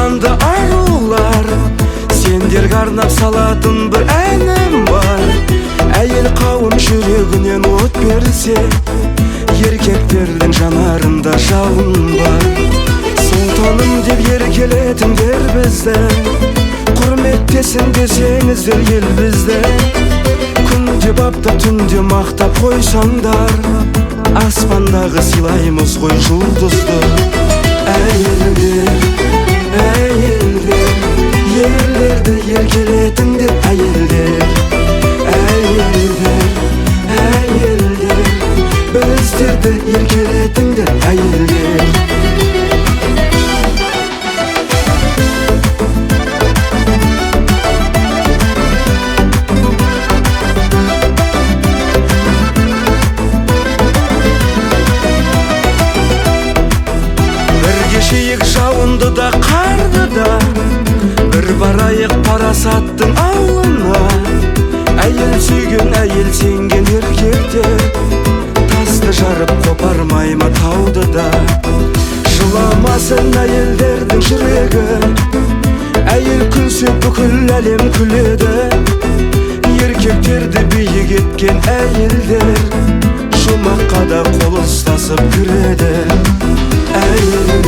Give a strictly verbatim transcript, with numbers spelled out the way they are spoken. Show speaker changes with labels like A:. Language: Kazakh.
A: жанды арулар, сендерге арнап салатын бір әнім бар. Әйел қауым жүрегінен от берсе, еркектердің жанарында жалын бар. Сұлтаным деп еркелетіңдер бізді, құрметтесін десеңіздер ел бізді. Күнде баптап, түнде мақтап қойсаңдар, аспандағы сыйлаймыз ғой жұлдызды. Әйелдер, әйелдер, ерлерді еркелетіңдер. Әйелдер, әйелдер, әйелдер, біздерді еркелетіңдер. Әйелдер. Кешейік жауынды да қарды да, бір барайық парасаттың ауылына. Әйел сүйген, әйел сенген еркектер, тасты жарып қопармай ма тауды да. Жыламасын әйелдердің жүрегі, әйел күлсе бүкіл әлем күледі. Еркектерді биік еткен әйелдер, жұмаққа да қол ұстасып кіреді. Әйел